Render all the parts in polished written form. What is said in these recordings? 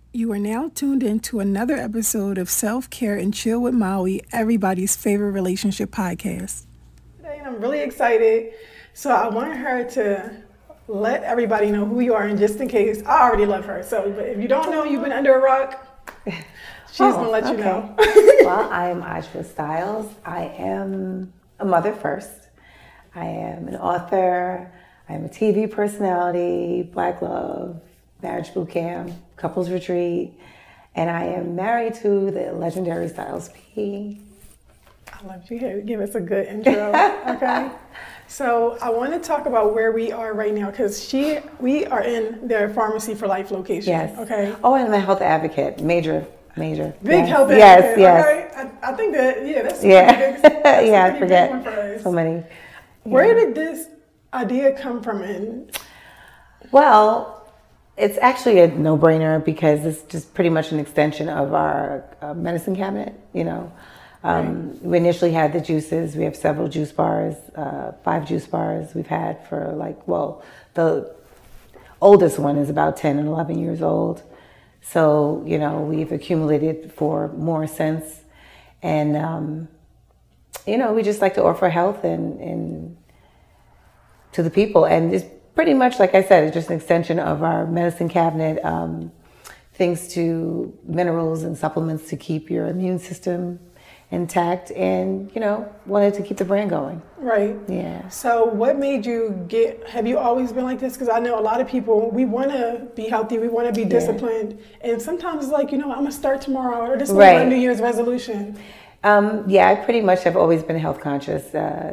You are now tuned in to another episode of Self Care and Chill with Maui, everybody's favorite relationship podcast. Today, and I'm really excited. So I wanted her to let everybody know who you are, and just in case, I already love her. So but if you don't know, you've been under a rock, she's going to let you know. Well, I am Aishwa Styles. I am a mother first. I am an author. I am a TV personality, Black Love, Marriage Boot Camp, Couples Retreat, and I am married to the legendary Styles P. I love you here. Give us a good intro, okay? So I want to talk about where we are right now because we are in their Pharmacy for Life location. Yes. Okay. Oh, and I'm a health advocate, major. Big yes. health yes, advocate. Yes. Okay. I think that that's yeah. big, that's yeah, a I big forget one for us. so many. Where did this idea come from? Well, it's actually a no-brainer because it's just pretty much an extension of our medicine cabinet, you know. We initially had the juices. We have several juice bars, 5 juice bars we've had for the oldest one is about 10 and 11 years old. So, you know, we've accumulated for more since. And, you know, we just like to offer health and to the people. And it's pretty much, like I said, it's just an extension of our medicine cabinet, things to minerals and supplements to keep your immune system intact, and, you know, wanted to keep the brand going. Right. Yeah. So what made you have you always been like this? Because I know a lot of people, we want to be healthy, we want to be disciplined. And sometimes it's like, you know, I'm going to start tomorrow, or this is my New Year's resolution. Yeah, I pretty much have always been health conscious.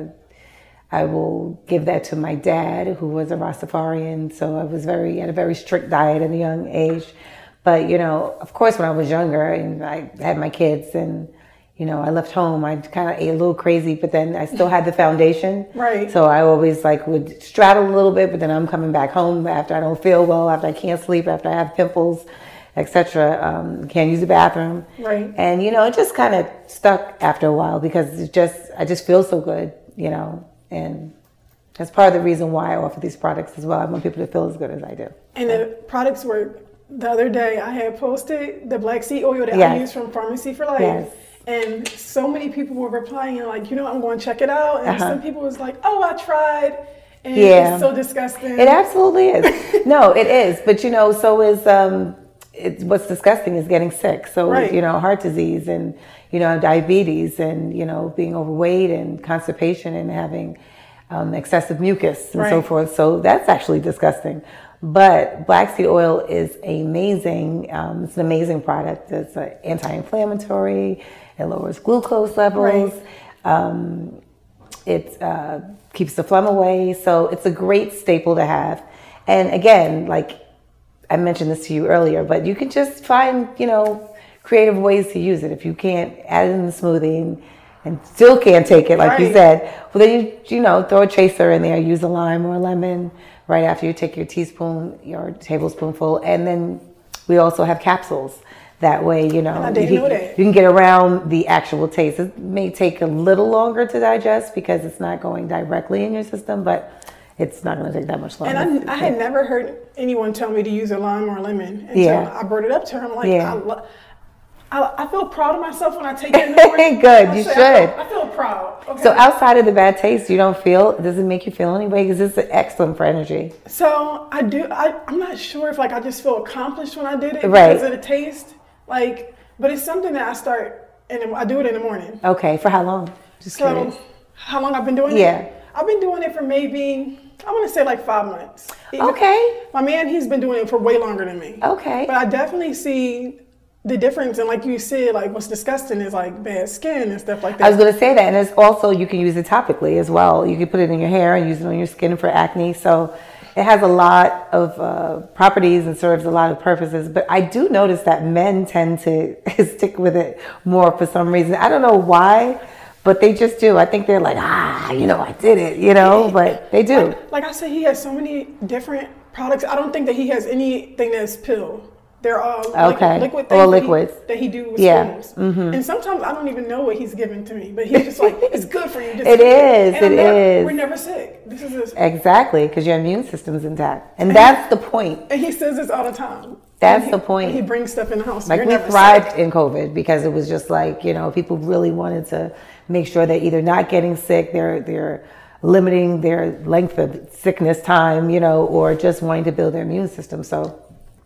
I will give that to my dad, who was a Rastafarian, so I had a very strict diet at a young age. But, you know, of course, when I was younger and I had my kids and, you know, I left home, I kind of ate a little crazy, but then I still had the foundation. Right. So I always would straddle a little bit, but then I'm coming back home after I don't feel well, after I can't sleep, after I have pimples, etc. Can't use the bathroom. Right. And, you know, it just kind of stuck after a while because I just feel so good, you know. And that's part of the reason why I offer these products as well. I want people to feel as good as I do. And the products were, the other day I had posted the black seed oil that I use from Pharmacy for Life. Yes. And so many people were replying and like, you know, I'm going to check it out. And some people was like, oh, I tried. And it's so disgusting. It absolutely is. No, it is. But, you know, so is what's disgusting is getting sick. So, you know, heart disease and, you know, diabetes and, you know, being overweight and constipation and having excessive mucus and so forth. So that's actually disgusting. But black seed oil is amazing. It's an amazing product. It's anti-inflammatory. It lowers glucose levels. It keeps the phlegm away. So it's a great staple to have. And again, like I mentioned this to you earlier, but you can just find, you know, creative ways to use it. If you can't add it in the smoothie and still can't take it, like you said, well then you know, throw a chaser in there, use a lime or a lemon right after you take your teaspoon, your tablespoonful, and then we also have capsules. That way, you know, you can get around the actual taste. It may take a little longer to digest because it's not going directly in your system, but it's not going to take that much longer. And I had never heard anyone tell me to use a lime or a lemon until I brought it up to her. I'm like, I feel proud of myself when I take it in the morning. Good, you should. I feel proud. Okay. So outside of the bad taste, you don't feel, does it make you feel any way? Because it's excellent for energy. So I do, I'm not sure if I just feel accomplished when I did it because of the taste. But it's something that I do it in the morning. Okay, for how long? Just curious. How long I've been doing it? Yeah. I've been doing it for maybe, I want to say 5 months. Okay. My man, he's been doing it for way longer than me. Okay. But I definitely see the difference. And like you said, what's disgusting is bad skin and stuff like that. I was going to say that. And it's also, you can use it topically as well. You can put it in your hair and use it on your skin for acne. So it has a lot of properties and serves a lot of purposes. But I do notice that men tend to stick with it more for some reason. I don't know why, but they just do. I think they're like, you know, I did it, you know, but they do. Like I said, he has so many different products. I don't think that he has anything that's pill. They're all liquid things that he do with spoons. Mm-hmm. And sometimes I don't even know what he's giving to me, but he's just like, it's good for you. It is. We're never sick. Exactly, because your immune system's intact. And that's the point. And he says this all the time. That's the point. He brings stuff in the house. Like, we thrived in COVID because it was just like, you know, people really wanted to make sure they're either not getting sick, they're limiting their length of sickness time, you know, or just wanting to build their immune system. So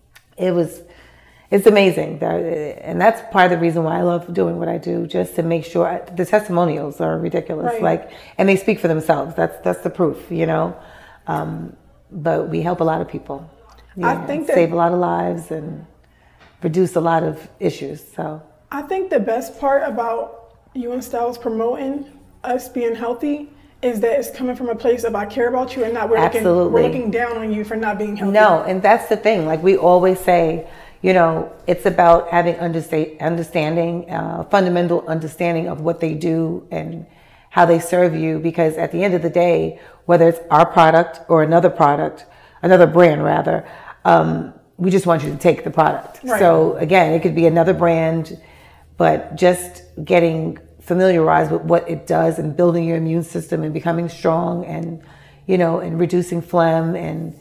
it's amazing. And that's part of the reason why I love doing what I do, just to make sure. The testimonials are ridiculous. Right. Like, and they speak for themselves. That's the proof, you know. But we help a lot of people. I think that save a lot of lives and reduce a lot of issues. So I think the best part about you and Styles promoting us being healthy is that it's coming from a place of I care about you and not we're looking down on you for not being healthy. No, and that's the thing. Like, we always say, you know, it's about having understanding, fundamental understanding of what they do and how they serve you. Because at the end of the day, whether it's our product or another brand rather, we just want you to take the product. Right. So again, it could be another brand, but just getting familiarized with what it does and building your immune system and becoming strong and, you know, and reducing phlegm, and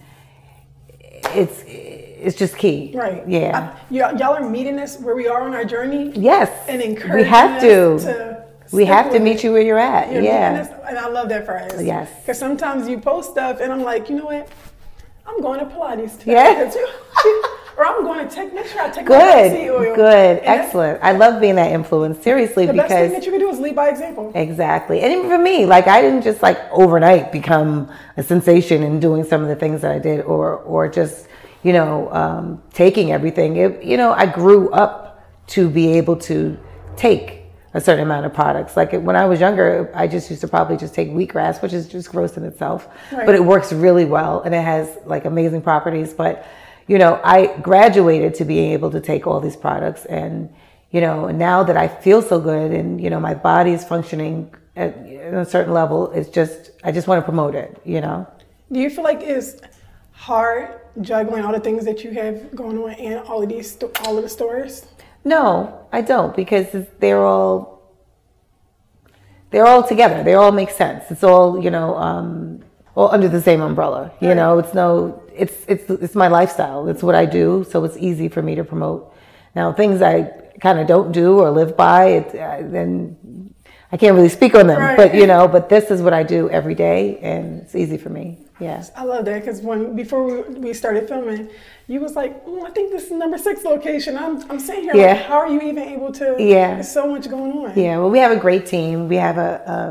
it's just key. Right. Yeah. Y'all are meeting us where we are on our journey. Yes. And encouraging we have to we have to meet you where you're at. And I love that for us. Yes. Because sometimes you post stuff and I'm like, you know what? I'm going to Pilates today. Yeah. Or I'm going to make sure I take good, my seed oil. Good, excellent. I love being that influence, seriously, the because best thing that you can do is lead by example. Exactly. And even for me, like, I didn't just like overnight become a sensation in doing some of the things that I did, or just, you know, taking everything. You know, I grew up to be able to take a certain amount of products. Like, when I was younger, I just used to probably just take wheatgrass, which is just gross in itself, right. But it works really well and it has like amazing properties. But, you know, I graduated to being able to take all these products, and, you know, now that I feel so good and, you know, my body is functioning at a certain level, it's just, I just want to promote it, you know? Do you feel like it's hard juggling all the things that you have going on and all of the stores? No, I don't, because they're all together. They all make sense. It's all, you know, all under the same umbrella. You know, it's my lifestyle. It's what I do, so it's easy for me to promote. Now, things I kind of don't do or live by, then I can't really speak on them. Right. But, you know, but this is what I do every day, and it's easy for me. Yeah. I love that, because before we started filming, you was like, I think this is number 6 location. I'm sitting here like, how are you even able to? Yeah. There's so much going on. Yeah. Well, we have a great team. We have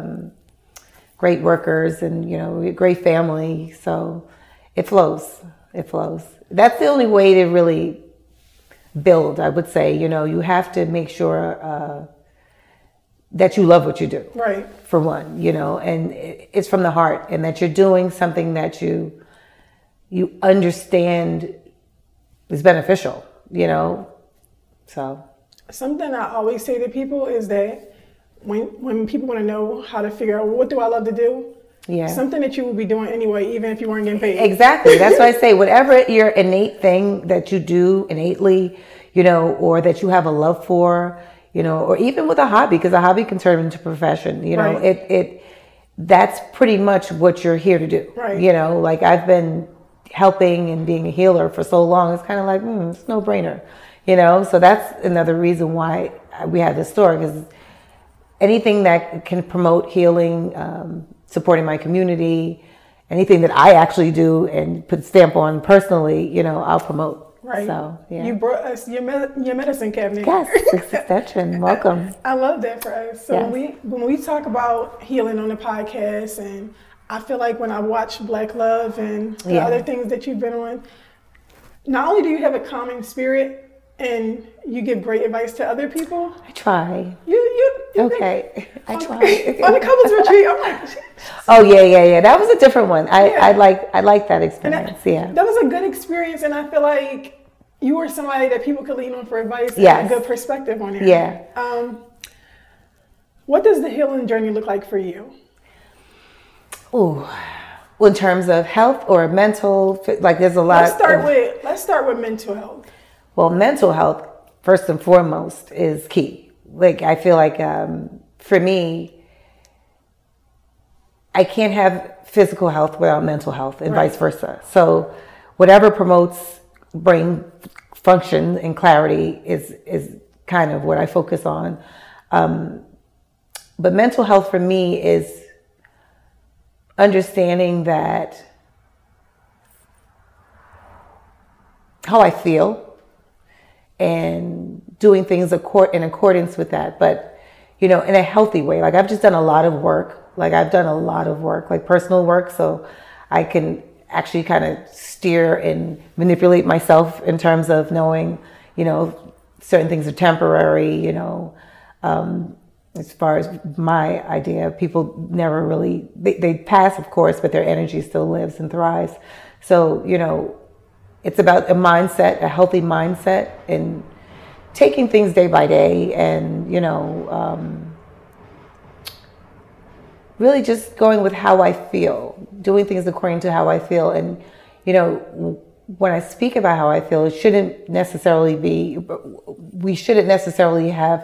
great workers, and, you know, a great family. So it flows. It flows. That's the only way to really build, I would say. You know, you have to make sure that you love what you do. Right. For one, you know, and it's from the heart, and that you're doing something that you understand is beneficial, you know. So something I always say to people is that when people want to know how to figure out, well, what do I love to do? Yeah. Something that you would be doing anyway, even if you weren't getting paid. Exactly. That's why I say, whatever your innate thing that you do innately, you know, or that you have a love for, you know, or even with a hobby, because a hobby can turn into a profession, you know, right. That's pretty much what you're here to do. Right. You know, like, I've been helping and being a healer for so long, it's kind of like, it's no brainer, you know. So that's another reason why we have this store, because anything that can promote healing, supporting my community, anything that I actually do and put stamp on personally, you know, I'll promote. Right. So, yeah. You brought us your medicine cabinet. Yes, 6th extension. Welcome. I love that for us. So yes. when we talk about healing on the podcast, and I feel like when I watch Black Love and the other things that you've been on, not only do you have a calming spirit and you give great advice to other people. I try. You okay. I try. On the couples retreat, I'm like, oh yeah. That was a different one. I like that experience. That was a good experience, and I feel like you were somebody that people could lean on for advice and a good perspective on it. Yeah. What does the healing journey look like for you? Ooh. Well, in terms of health or mental, like, there's a lot. Let's start with mental health. Well, mental health, first and foremost, is key. Like, I feel like for me, I can't have physical health without mental health, and vice versa. So whatever promotes brain function and clarity is kind of what I focus on. But mental health for me is understanding that how I feel and doing things in accordance with that, but in a healthy way. Like I've just done a lot of work. Like personal work, so I can actually kind of steer and manipulate myself in terms of knowing, certain things are temporary, as far as my idea, people never really, they pass, of course, but their energy still lives and thrives. So, it's about a mindset, a healthy mindset, and taking things day by day and, really just going with how I feel, doing things according to how I feel. And, when I speak about how I feel, we shouldn't necessarily have,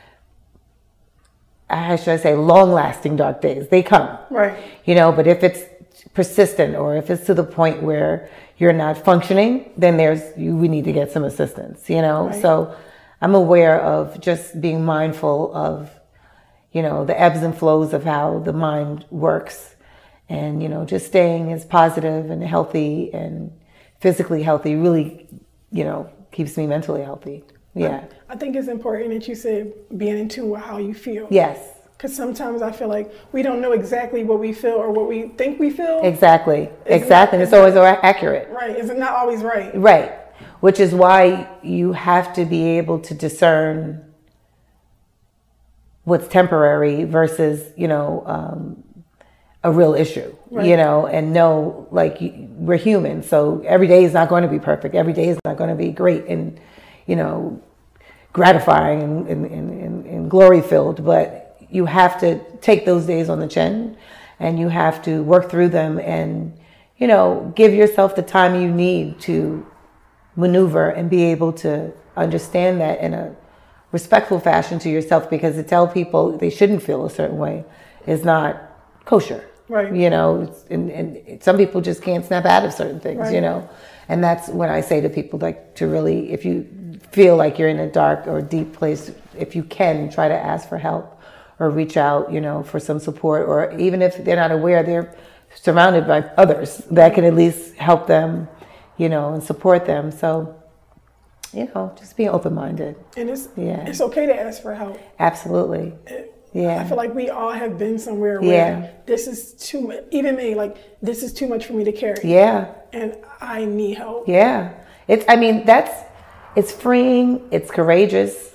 how should I say, long-lasting dark days. They come. Right. But if it's persistent or if it's to the point where you're not functioning, then we need to get some assistance, Right. So I'm aware of just being mindful of, the ebbs and flows of how the mind works, and, just staying as positive and healthy and physically healthy really, keeps me mentally healthy. Yeah. I think it's important that you said being in tune with how you feel. Yes. Because sometimes I feel like we don't know exactly what we feel or what we think we feel. Exactly. And it's always accurate. Right. It's not always right. Right. Which is why you have to be able to discern what's temporary versus, a real issue, right. And know, like, we're human. So every day is not going to be perfect. Every day is not going to be great and, gratifying and glory filled. But you have to take those days on the chin, and you have to work through them and, give yourself the time you need to maneuver and be able to understand that in a respectful fashion to yourself, because to tell people they shouldn't feel a certain way is not kosher. Right. And some people just can't snap out of certain things, right. And that's when I say to people, like, to really, if you feel like you're in a dark or deep place, if you can, try to ask for help or reach out, for some support, or even if they're not aware, they're surrounded by others that can at least help them, and support them. So, just being open-minded. And it's okay to ask for help. Absolutely. Yeah. I feel like we all have been somewhere where this is too much, even me, like, this is too much for me to carry. Yeah. And I need help. Yeah. It's freeing, it's courageous,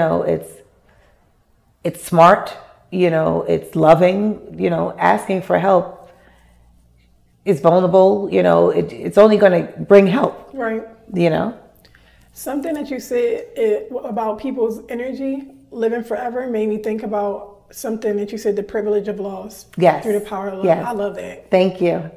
it's smart, it's loving, asking for help is vulnerable, it's only going to bring help. Right. Something that you said about people's energy living forever made me think about something that you said, the privilege of loss. Yes. Through the power of love. Yes. I love that. Thank you.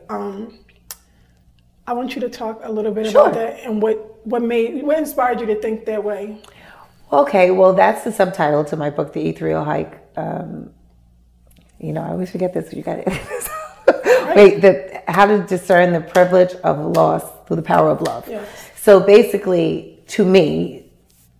I want you to talk a little bit Sure. about that and what inspired you to think that way. Okay, well, that's the subtitle to my book, The Ethereal Hike. I always forget this. You got it. Wait, how to discern the privilege of loss through the power of love. Yes. So basically, to me,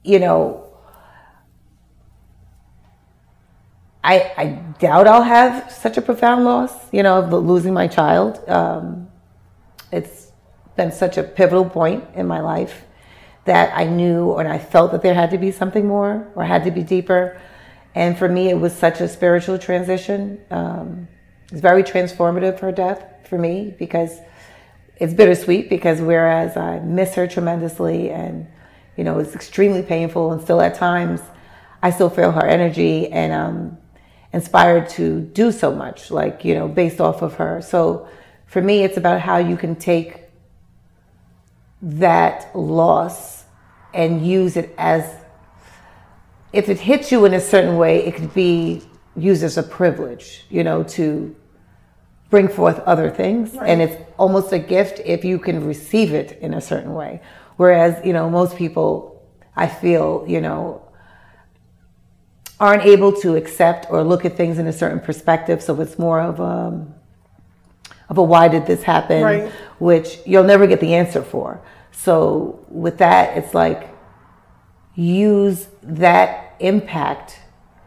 I doubt I'll have such a profound loss, of losing my child. It's been such a pivotal point in my life that I knew and I felt that there had to be something more or had to be deeper. And for me, it was such a spiritual transition. It's very transformative, her death, for me, because it's bittersweet, because whereas I miss her tremendously and, it's extremely painful, and still at times I still feel her energy and inspired to do so much, like, based off of her. So for me, it's about how you can take that loss and use it as, if it hits you in a certain way, it could be used as a privilege, to bring forth other things. Right. And it's almost a gift if you can receive it in a certain way. Whereas, most people, I feel, aren't able to accept or look at things in a certain perspective. So it's more of a why did this happen, right. Which you'll never get the answer for. So with that, it's like, use that impact,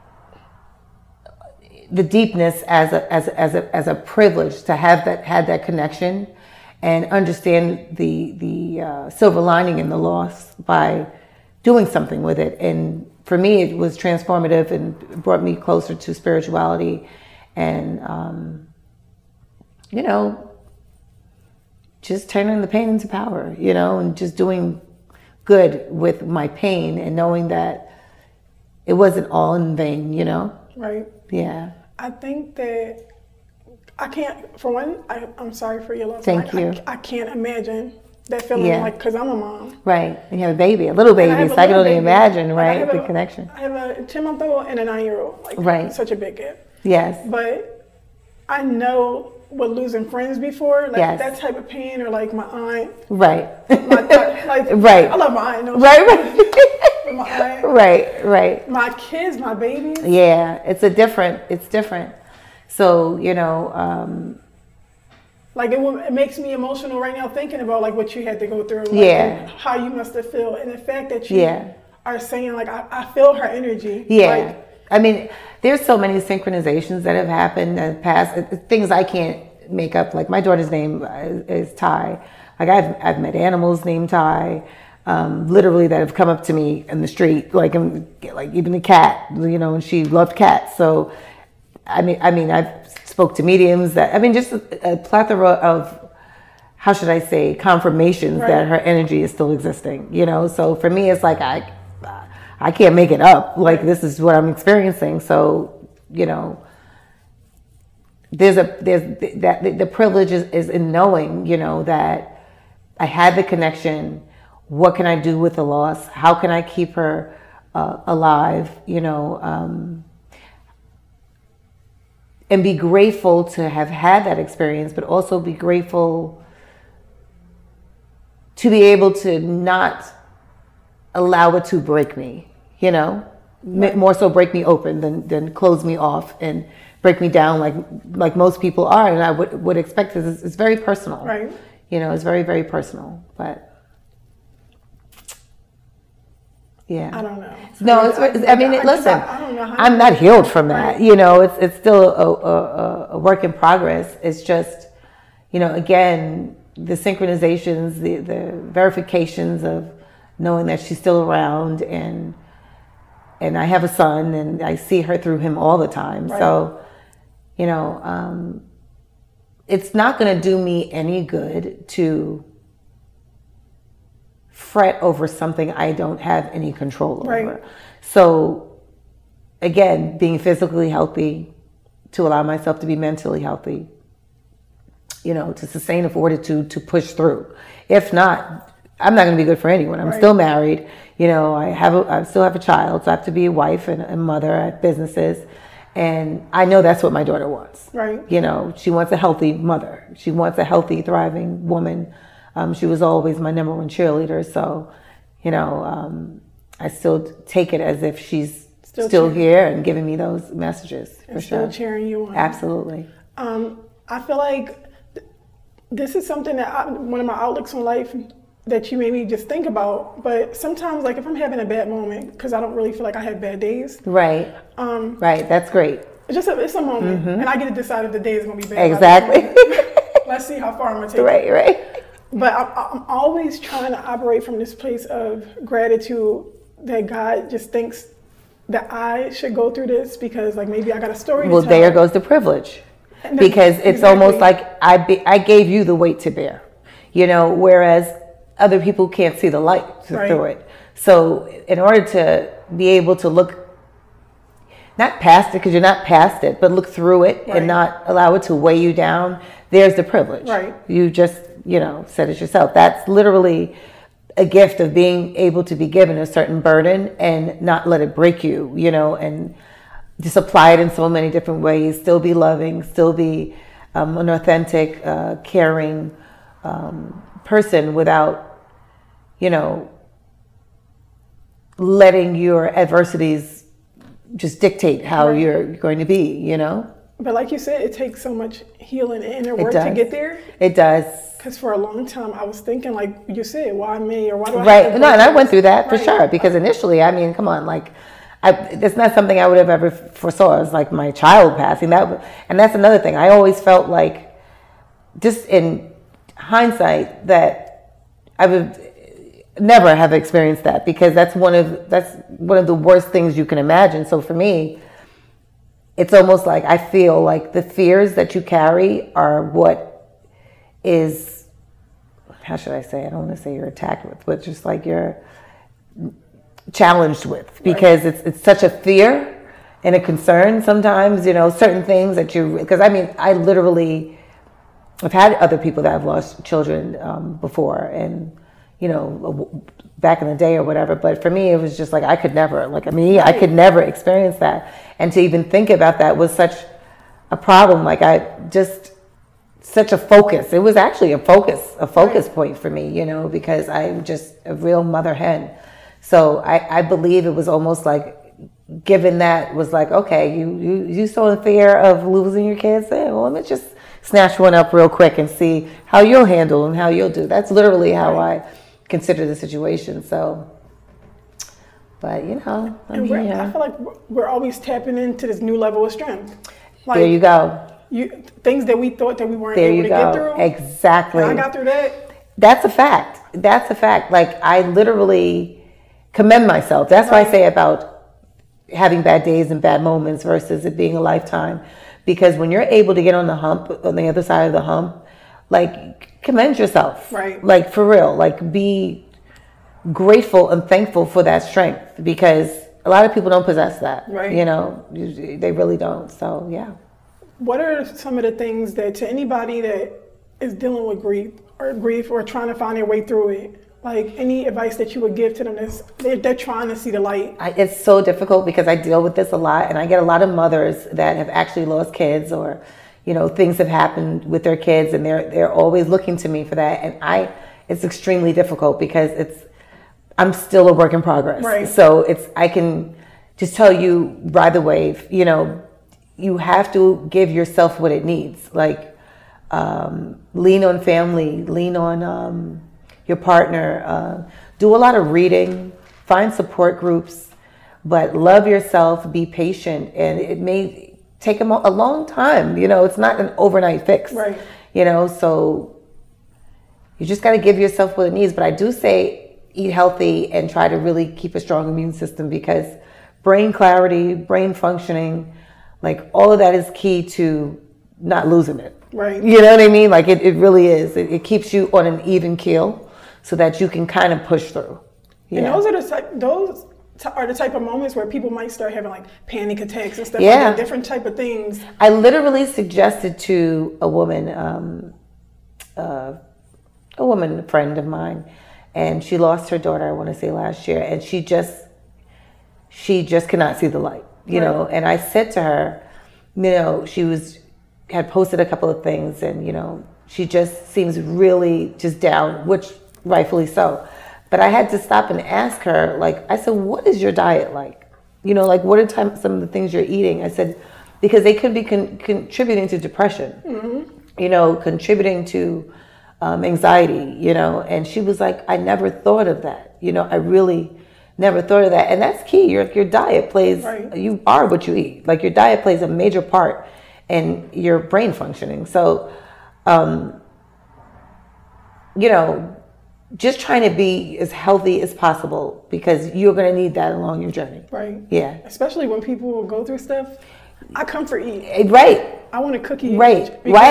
the deepness as a privilege to have that connection, and understand the silver lining in the loss by doing something with it. And for me, it was transformative and brought me closer to spirituality, and you know, just turning the pain into power, you know, and just doing good with my pain, and knowing that it wasn't all in vain, you know? Right. Yeah. I think that I can't, for one, I'm sorry for your loss. Thank you. I can't imagine that feeling, like, because I'm a mom. Right. And you have a baby, a little baby, so I can only imagine, right, the connection. I have a 10-month-old and a 9-year-old. Like, right. Such a big gap. Yes. But I know what losing friends before, like that type of pain, or like my aunt. Right. Right. I love my aunt. No, right. My aunt. Right. My kids, my babies. Yeah, it's different. So, you know, like it makes me emotional right now thinking about like what you had to go through. Like, and how you must have felt, and the fact that you are saying like I feel her energy. Yeah. Like, I mean, there's so many synchronizations that have happened in the past, things I can't make up. Like my daughter's name is Ty. Like I've met animals named Ty, literally, that have come up to me in the street, like even the cat, you know, and she loved cats. So, I mean, I've spoke to mediums that, I mean, just a plethora of, how should I say, confirmations that her energy is still existing, you know? So for me, it's like, I can't make it up. Like, this is what I'm experiencing. So, you know, the privilege is in knowing, you know, that I had the connection. What can I do with the loss? How can I keep her alive, you know, and be grateful to have had that experience, but also be grateful to be able to not allow it to break me, you know, more so break me open than close me off and break me down like most people are. And I would expect this. It's very personal, right? You know, it's very, very personal, but yeah. I don't know. No, listen, I don't know how I'm not healed from that. Right. You know, it's still a work in progress. It's just, you know, again, the synchronizations, the verifications of knowing that she's still around, and I have a son, and I see her through him all the time. Right. So, you know, it's not going to do me any good to fret over something I don't have any control over. Right. So again, being physically healthy, to allow myself to be mentally healthy, you know, to sustain the fortitude to push through. If not, I'm not going to be good for anyone. I'm still married. You know, I still have a child, so I have to be a wife and a mother. I have businesses, and I know that's what my daughter wants. Right. You know, she wants a healthy mother. She wants a healthy, thriving woman. She was always my number one cheerleader. So, you know, I still take it as if she's still here and giving me those messages. And for still cheering you on. Absolutely. I feel like this is something that one of my outlooks on life that you maybe just think about. But sometimes, like if I'm having a bad moment, because I don't really feel like I have bad days. Right. Right. That's great. It's a moment, and I get to decide if the day is going to be bad. Exactly. Let's see how far I'm going to take it. Right. But I'm always trying to operate from this place of gratitude that God just thinks that I should go through this, because like maybe I got a story to tell. Well, there goes the privilege. Because it's almost like I gave you the weight to bear, you know, whereas other people can't see the light through it. So in order to be able to look, not past it, because you're not past it, but look through it and not allow it to weigh you down, there's the privilege. Right. You just, you know, said it yourself. That's literally a gift of being able to be given a certain burden and not let it break you, you know, and just apply it in so many different ways, still be loving, still be an authentic, caring person without, you know, letting your adversities just dictate how you're going to be, you know? But like you said, it takes so much healing and inner work to get there. It does. Because for a long time, I was thinking, like you said, why me, or why do I Right. have to No, and I went through that for Right. sure, because initially, I mean, come on, like, it's not something I would have ever foresaw. It's like my child passing. And that's another thing. I always felt like, just in hindsight, that I would never have experienced that, because that's one of the worst things you can imagine. So for me, it's almost like I feel like the fears that you carry are what is, how should I say? I don't want to say you're attacked with, but just like you're challenged with, because it's such a fear and a concern sometimes, certain things that because I mean, I've had other people that have lost children before, and back in the day or whatever, but for me it was just like I could never experience that, and to even think about that was such a problem. Like such a focus. It was actually a focus point for me, because I'm just a real mother hen. So I believe it was almost like, given that was like, okay, you so in fear of losing your kids, well, let me just snatch one up real quick and see how you'll handle and how you'll do. That's literally how I consider the situation. So, but I feel like we're always tapping into this new level of strength. Like, there you go. Things that we thought that we weren't There able you to go. get through. Exactly. And I got through that. That's a fact. Like, I literally commend myself. That's why I say about having bad days and bad moments versus it being a lifetime. Because when you're able to get on the other side of the hump, like, commend yourself. Right. Like, for real. Like, be grateful and thankful for that strength, because a lot of people don't possess that. Right. They really don't. So, yeah. What are some of the things that, to anybody that is dealing with grief or trying to find their way through it, like, any advice that you would give to them they're trying to see the light? It's so difficult, because I deal with this a lot, and I get a lot of mothers that have actually lost kids, or things have happened with their kids, and they're always looking to me for that. And it's extremely difficult, because I'm still a work in progress. Right. So I can just tell you, ride the wave. You have to give yourself what it needs. Like, lean on family, lean on your partner, do a lot of reading, find support groups, but love yourself, be patient, and it may take a long time. It's not an overnight fix. Right. So you just got to give yourself what it needs. But I do say eat healthy and try to really keep a strong immune system, because brain clarity, brain functioning, like, all of that is key to not losing it. Right. You know what I mean? Like, it really is. It keeps you on an even keel so that you can kind of push through. Yeah. And those are the type of moments where people might start having, like, panic attacks and stuff like that, different type of things. I literally suggested to a woman, a friend of mine, and she lost her daughter, I want to say last year, and she just cannot see the light, and I said to her, she had posted a couple of things, and, she just seems really just down, which rightfully so. But I had to stop and ask her, like, I said, what is your diet like? Like, what are some of the things you're eating? I said, because they could be contributing to depression, contributing to anxiety, and she was like, I never thought of that. I really never thought of that. And that's key. Your diet plays, you are what you eat. Like, your diet plays a major part in your brain functioning. So, just trying to be as healthy as possible, because you're going to need that along your journey. Right. Yeah. Especially when people go through stuff. I comfort eat. Right. I want a cookie. Right. Well,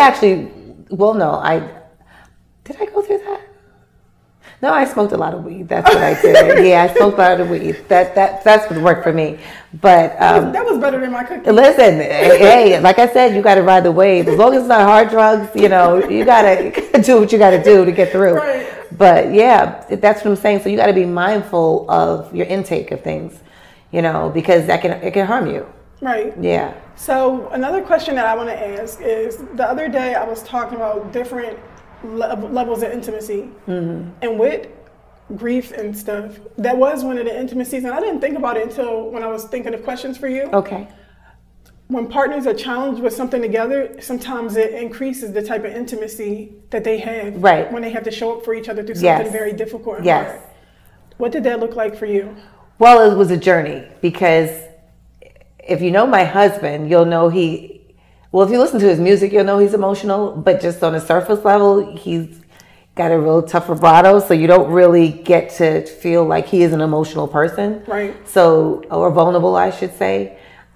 did I go through that? No, I smoked a lot of weed. That's what I did. Yeah, I smoked a lot of weed. That's what worked for me. But that was better than my cookie. Listen, hey, like I said, you got to ride the wave. As long as it's not hard drugs, you got to do what you got to do to get through. Right. But yeah, that's what I'm saying. So you got to be mindful of your intake of things, because it can harm you. Right. Yeah. So another question that I want to ask is, the other day I was talking about different levels of intimacy, and with grief and stuff, that was one of the intimacies, and I didn't think about it until when I was thinking of questions for you. Okay. when partners are challenged with something together, sometimes it increases the type of intimacy that they have right. when they have to show up for each other through something very difficult and hard. What did that look like for you? Well, it was a journey, because if you know my husband, you'll know well, if you listen to his music, you'll know he's emotional, but just on a surface level, he's got a real tough vibrato, so you don't really get to feel like he is an emotional person. Right. So, or vulnerable, I should say.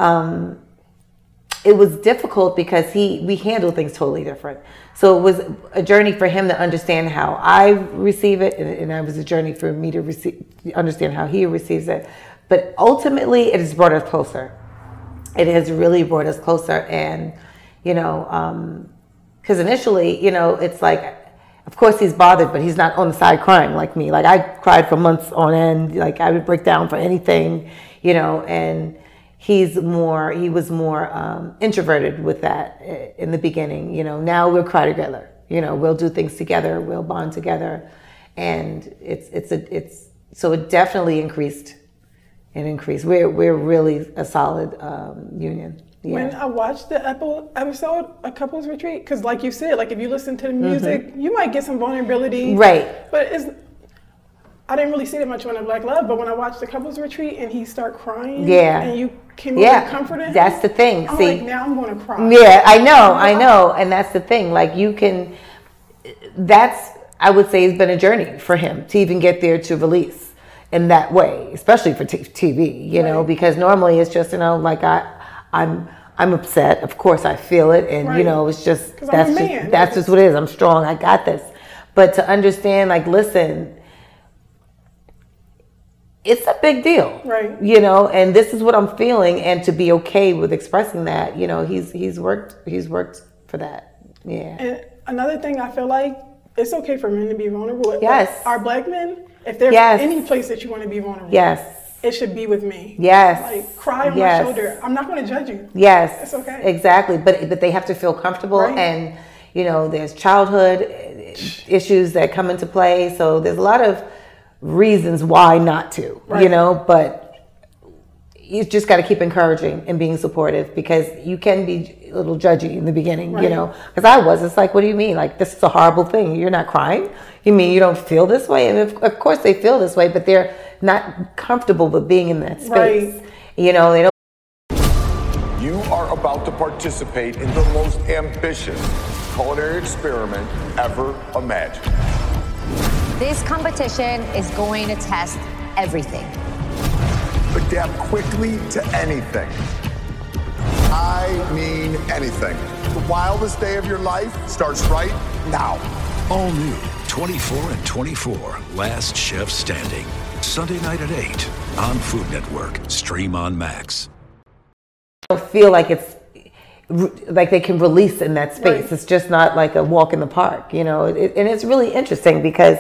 It was difficult because we handle things totally different. So it was a journey for him to understand how I receive it, and it was a journey for me to understand how he receives it. But ultimately, it has brought us closer. It has really brought us closer, and because initially, it's like, of course he's bothered, but he's not on the side crying like me. Like, I cried for months on end. Like, I would break down for anything, and he was more introverted with that in the beginning. Now we'll cry together. We'll do things together. We'll bond together, and so it definitely increased. It increased. We're really a solid union. Yeah. When I watched the episode, A Couples Retreat, because like you said, like if you listen to the music, you might get some vulnerability. Right. But I didn't really see it much on Black Love, but when I watched the Couples Retreat and he started crying, and you came over and comforted him, that's the thing. I'm See, like, now I'm going to cry. Yeah, I know, and that's the thing. Like, I would say, it's been a journey for him to even get there, to release in that way, especially for TV, because normally it's just, like I'm upset. Of course I feel it, and it's just, that's just what it is. I'm strong. I got this. But to understand, like, listen, it's a big deal, right? And this is what I'm feeling, and to be okay with expressing that, he's worked for that. Yeah. And another thing, I feel like it's okay for men to be vulnerable. Yes. Our Black men, if there's any place that you want to be vulnerable, it should be with me. Yes. Like, cry on my shoulder. I'm not going to judge you. Yes. It's okay. Exactly. But they have to feel comfortable, and there's childhood issues that come into play. So there's a lot of reasons why not to, but you just got to keep encouraging and being supportive, because you can be a little judgy in the beginning, because I was. It's like, what do you mean? Like, this is a horrible thing. You're not crying? You mean you don't feel this way? And of course they feel this way, but they're not comfortable with being in that space. They don't. You are about to participate in the most ambitious culinary experiment ever imagined. This competition is going to test everything. Adapt quickly to anything. I mean anything. The wildest day of your life starts right now. All new 24 and 24, Last Chef Standing. Sunday night at 8 on Food Network. Stream on Max. I don't feel like it's like they can release in that space. Right. It's just not like a walk in the park, and it's really interesting, because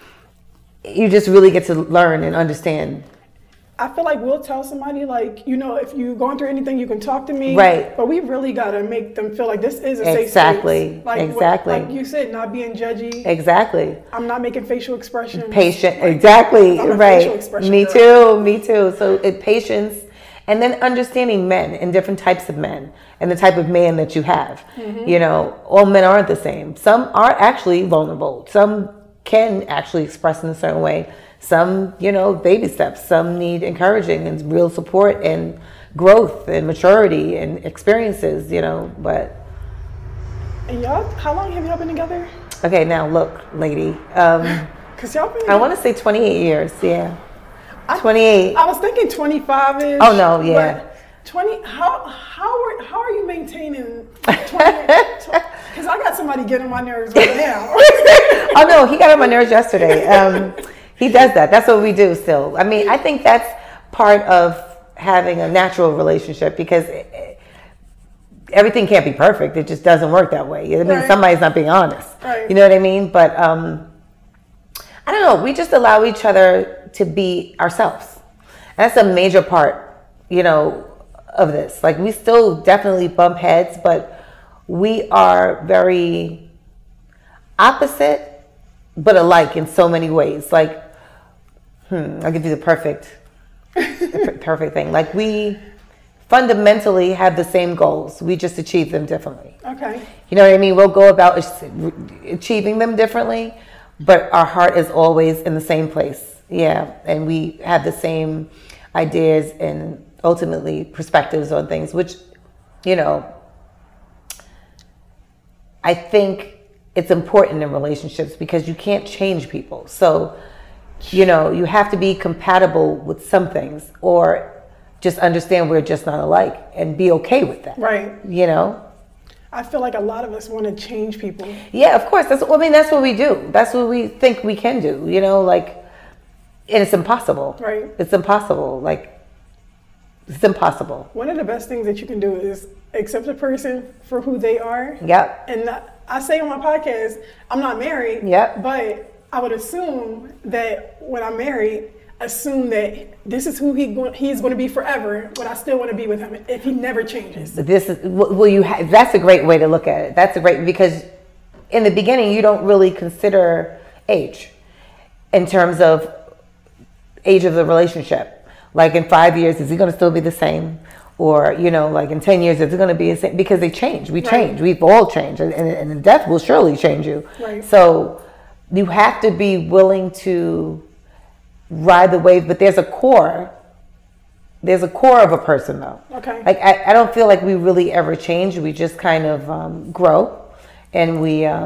you just really get to learn and understand. I feel like we'll tell somebody, like, if you're going through anything, you can talk to me. Right. But we really got to make them feel like this is a safe Exactly. space. Like, Exactly. like you said, not being judgy. Exactly. I'm not making facial expressions. Patient. Exactly. I'm a right. facial expression Me girl. too. So patience, and then understanding men and different types of men and the type of man that you have. All men aren't the same. Some are actually vulnerable. Some can actually express in a certain way. Some, baby steps. Some need encouraging and real support and growth and maturity and experiences, but. And y'all, how long have y'all been together? Okay, now look, lady. Because y'all been together. I want to say 28 years, 28. I was thinking 25-ish. Oh, no, yeah. 20, how are you maintaining 20? Because I got somebody getting on my nerves right now. Oh, no, he got on my nerves yesterday. He does that. That's what we do still. I mean, I think that's part of having a natural relationship, because everything can't be perfect. It just doesn't work that way. I mean, somebody's not being honest. Right. You know what I mean? But I don't know. We just allow each other to be ourselves. And that's a major part, of this. Like, we still definitely bump heads, but we are very opposite, but alike in so many ways. Like, I'll give you the perfect thing. Like, we fundamentally have the same goals. We just achieve them differently. Okay. You know what I mean? We'll go about achieving them differently, but our heart is always in the same place. Yeah, and we have the same ideas and ultimately perspectives on things, which, you know, I think it's important in relationships because you can't change people. So, you know, you have to be compatible with some things or just understand we're just not alike and be okay with that. Right. You know? I feel like a lot of us want to change people. Yeah, of course. That's what we do. That's what we think we can do, you know, like, and it's impossible. Right. It's impossible. Like, it's impossible. One of the best things that you can do is accept a person for who they are. Yep. And I say on my podcast, I'm not married. Yep. But I would assume that when I'm married, assume that this is who he's going to be forever, but I still want to be with him if he never changes. This is that's a great way to look at it. That's a great, because in the beginning you don't really consider age in terms of age of the relationship. Like in 5 years, is he going to still be the same? Or, you know, like in 10 years, is it going to be the same? Because they change. We change. We've all changed. And death will surely change you. Right. So you have to be willing to ride the wave. But there's a core. There's a core of a person, though. Okay. Like I don't feel like we really ever change. We just kind of grow. And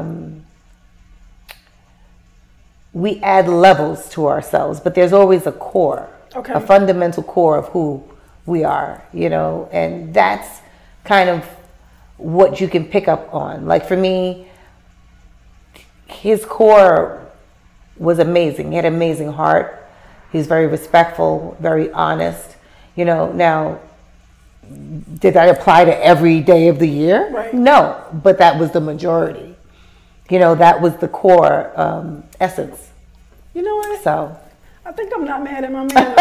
we add levels to ourselves. But there's always a core. Okay. A fundamental core of who we are, you know, and that's kind of what you can pick up on. Like for me, his core was amazing. He had an amazing heart. He was very respectful, very honest. You know, now, did that apply to every day of the year? Right. No, but that was the majority. You know, that was the core essence. You know what? So I think I'm not mad at my man.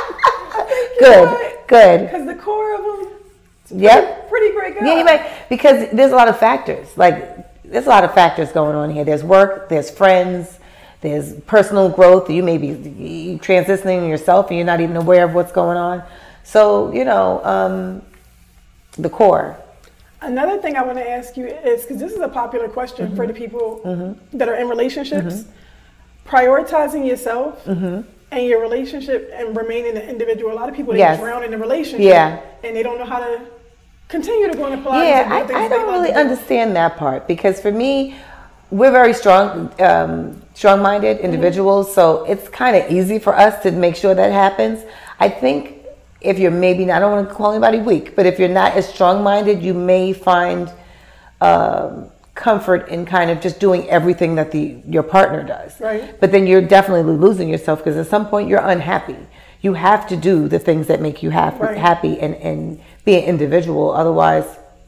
Good. Because the core of him, pretty great guy. Yeah, you might, because there's a lot of factors. Like, there's a lot of factors going on here. There's work, there's friends, there's personal growth. You may be transitioning yourself and you're not even aware of what's going on. So, you know, the core. Another thing I want to ask you is, because this is a popular question for the people that are in relationships, prioritizing yourself and your relationship and remaining an individual. A lot of people, they drown in the relationship and they don't know how to continue to go and apply. Yeah, I don't really understand that part, because for me, we're very strong-minded individuals, so it's kind of easy for us to make sure that happens. I think if you're maybe not, I don't want to call anybody weak, but if you're not as strong-minded, you may find comfort in kind of just doing everything that your partner does. Right. But then you're definitely losing yourself, because at some point you're unhappy. You have to do the things that make you happy and be an individual. Otherwise,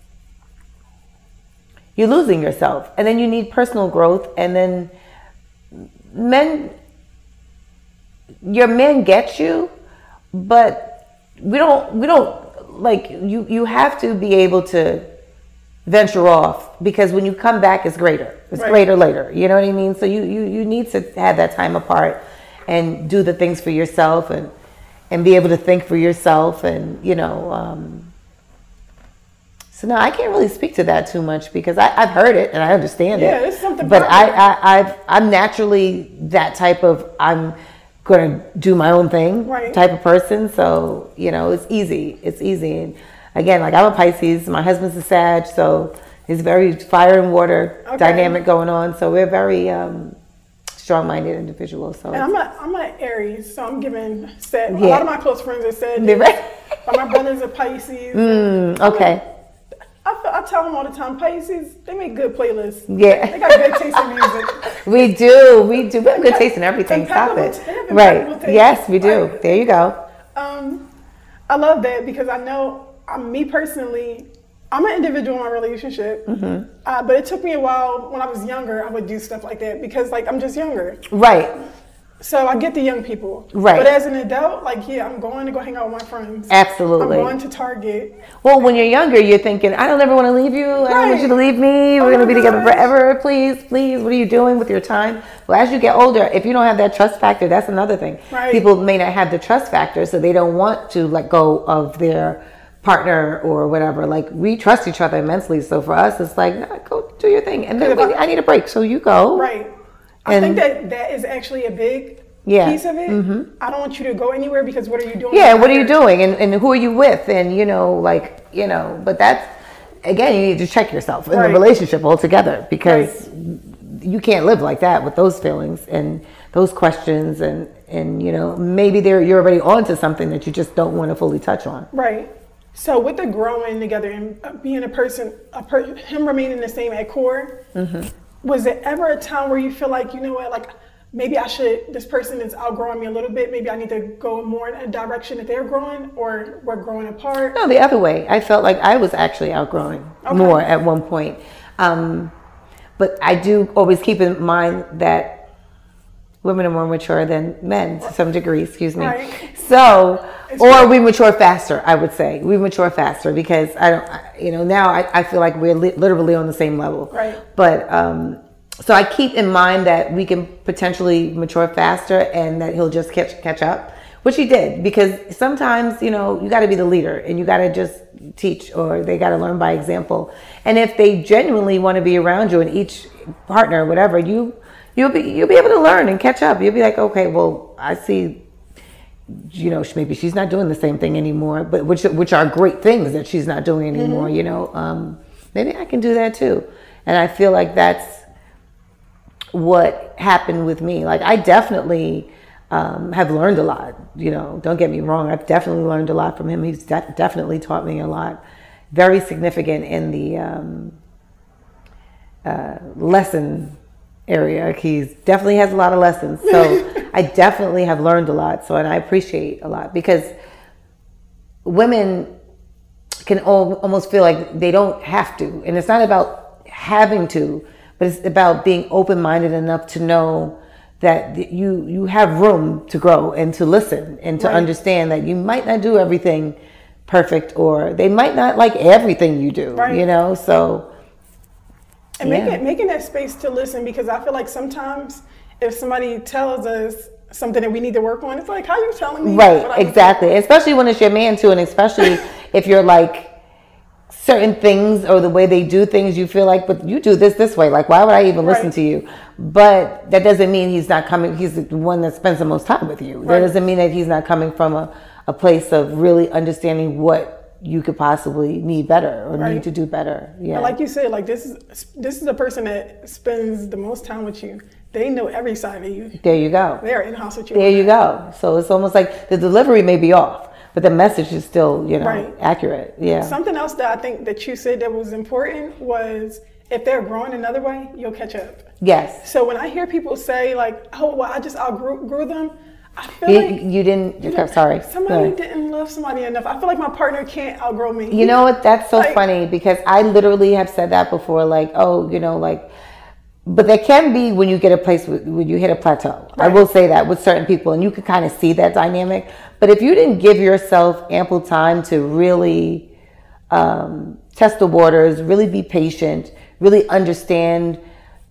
you're losing yourself. And then you need personal growth. And then your men get you, but we don't like you have to be able to venture off, because when you come back, it's greater. It's greater later. You know what I mean? So you need to have that time apart and do the things for yourself and be able to think for yourself, and you know. So no, I can't really speak to that too much, because I've heard it and I understand it. Yeah, it's something. But I'm naturally that type of, I'm going to do my own thing type of person. So you know, it's easy. It's easy. And again, like, I'm a Pisces. My husband's a Sag, so it's very fire and water dynamic going on. So we're very strong-minded individuals. So and I'm an Aries, so I'm giving Sag. A lot of my close friends are Sag. But my brother's a Pisces. Okay. I tell them all the time, Pisces, they make good playlists. Yeah. They got good taste in music. We do. We have good taste in everything. Stop it. Right. Yes, we do. There you go. I love that, because I know, me personally, I'm an individual in my relationship, but it took me a while. When I was younger, I would do stuff like that, because like, I'm just younger. Right. So I get the young people. Right. But as an adult, like, I'm going to go hang out with my friends. Absolutely. I'm going to Target. Well, when you're younger, you're thinking, I don't ever want to leave you. I don't want you to leave me. We're going to be together forever. Please, please. What are you doing with your time? Well, as you get older, if you don't have that trust factor, that's another thing. Right. People may not have the trust factor, so they don't want to let go of their partner or whatever, like we trust each other immensely. So for us, it's like, nah, go do your thing, and then I need a break, so you go. Right. I think that is actually a big piece of it. Mm-hmm. I don't want you to go anywhere because what are you doing? Yeah, what are you doing, and who are you with, and but that's, again, you need to check yourself in the relationship altogether, because you can't live like that with those feelings and those questions, and maybe you're already onto something that you just don't want to fully touch on. Right. So with the growing together and being him remaining the same at core, was there ever a time where you feel like, you know what, like maybe this person is outgrowing me a little bit, maybe I need to go more in a direction that they're growing, or we're growing apart? No, the other way. I felt like I was actually outgrowing more at one point. But I do always keep in mind that women are more mature than men to some degree, excuse me. Right. So, we mature faster, I would say. We mature faster because now I feel like we're literally on the same level. Right. But, so I keep in mind that we can potentially mature faster and that he'll just catch up, which he did, because sometimes, you got to be the leader and you got to just teach, or they got to learn by example. And if they genuinely want to be around you, and each partner, whatever, you'll be able to learn and catch up. You'll be like, okay, well, I see, maybe she's not doing the same thing anymore, but which are great things that she's not doing anymore. Maybe I can do that too. And I feel like that's what happened with me. Like, I definitely have learned a lot. Don't get me wrong, I've definitely learned a lot from him. He's definitely taught me a lot. Very significant in the lesson area. He definitely has a lot of lessons. So I definitely have learned a lot. And I appreciate a lot, because women can almost feel like they don't have to. And it's not about having to, but it's about being open-minded enough to know that you have room to grow and to listen and to understand that you might not do everything perfect, or they might not like everything you do, so. And making that space to listen, because I feel like sometimes if somebody tells us something that we need to work on, it's like, how are you telling me? Right, exactly. Especially when it's your man too, and especially if you're like certain things or the way they do things, you feel like, but you do this way. Like, why would I even listen to you? But that doesn't mean he's not coming. He's the one that spends the most time with you. That doesn't mean that he's not coming from a place of really understanding what you could possibly need better or need to do better. Yeah. And like you said, like this is the person that spends the most time with you. They know every side of you. There you go. They're in house with you. There you go. So it's almost like the delivery may be off, but the message is still, accurate. Yeah. Something else that I think that you said that was important was, if they're growing another way, you'll catch up. Yes. So when I hear people say like, oh, well, I just outgrew them, I feel like you didn't. Sorry. Somebody didn't love somebody enough. I feel like my partner can't outgrow me. You know what? That's so funny, because I literally have said that before. Like, but there can be when you get a place when you hit a plateau. Right. I will say that with certain people, and you can kind of see that dynamic. But if you didn't give yourself ample time to really test the waters, really be patient, really understand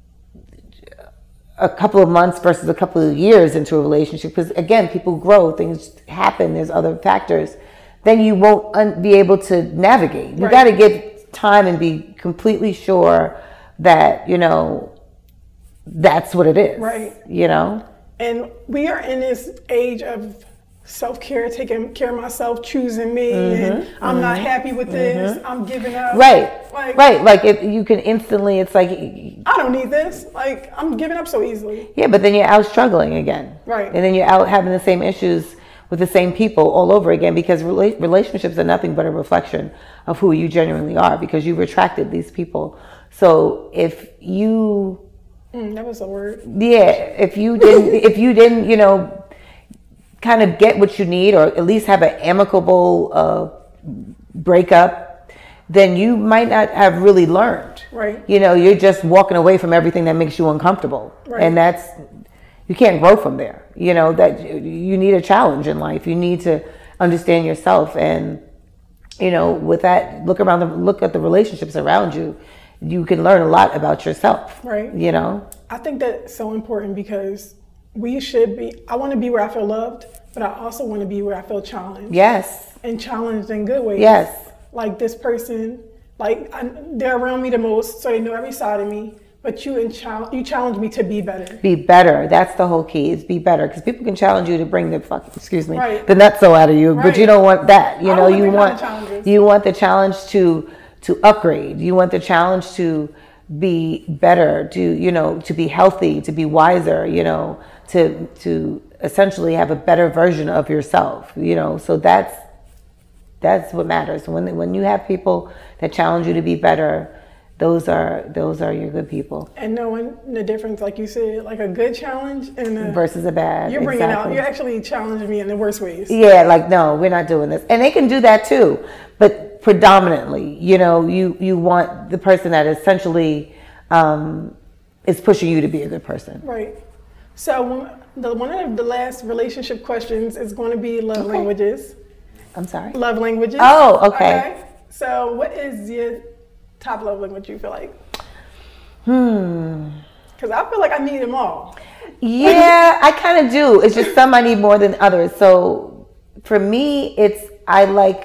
a couple of months versus a couple of years into a relationship, because again, people grow, things happen, there's other factors, then you won't be able to navigate. You got to give time and be completely sure that, that's what it is. Right. And we are in this age of self-care, taking care of myself, choosing me, and I'm not happy with this, I'm giving up. Right. Like if you can instantly, it's like, I don't need this. Like, I'm giving up so easily. Yeah, but then you're out struggling again. Right. And then you're out having the same issues with the same people all over again, because relationships are nothing but a reflection of who you genuinely are, because you've attracted these people. So if you... that was a word. Yeah, if you didn't, kind of get what you need, or at least have an amicable breakup, then you might not have really learned. Right. You're just walking away from everything that makes you uncomfortable. Right. And you can't grow from there. That you need a challenge in life. You need to understand yourself, and with that, look at the relationships around you. You can learn a lot about yourself. Right. I think that's so important, because I want to be where I feel loved, but I also want to be where I feel challenged. Yes. And challenged in good ways. Yes. Like this person, they're around me the most, so they know every side of me. But you challenge me to be better. Be better. That's the whole key, is be better. Because people can challenge you to bring the Right. the nutso out of you, Right. but you don't want that. You know, you want the challenge to upgrade. You want the challenge to be better, to be healthy, to be wiser, to essentially have a better version of yourself, so that's what matters. When you have people that challenge you to be better, those are your good people. And knowing the difference, like you said, like a good challenge and versus a bad. You're bringing out, you're actually challenging me in the worst ways. Yeah, like, no, we're not doing this. And they can do that too, but predominantly, you want the person that essentially is pushing you to be a good person. Right. So one of the last relationship questions is going to be love languages. I'm sorry? Love languages. Oh, okay. So what is your top love language, you feel like? Because I feel like I need them all. Yeah, I kind of do. It's just some I need more than others. So for me, I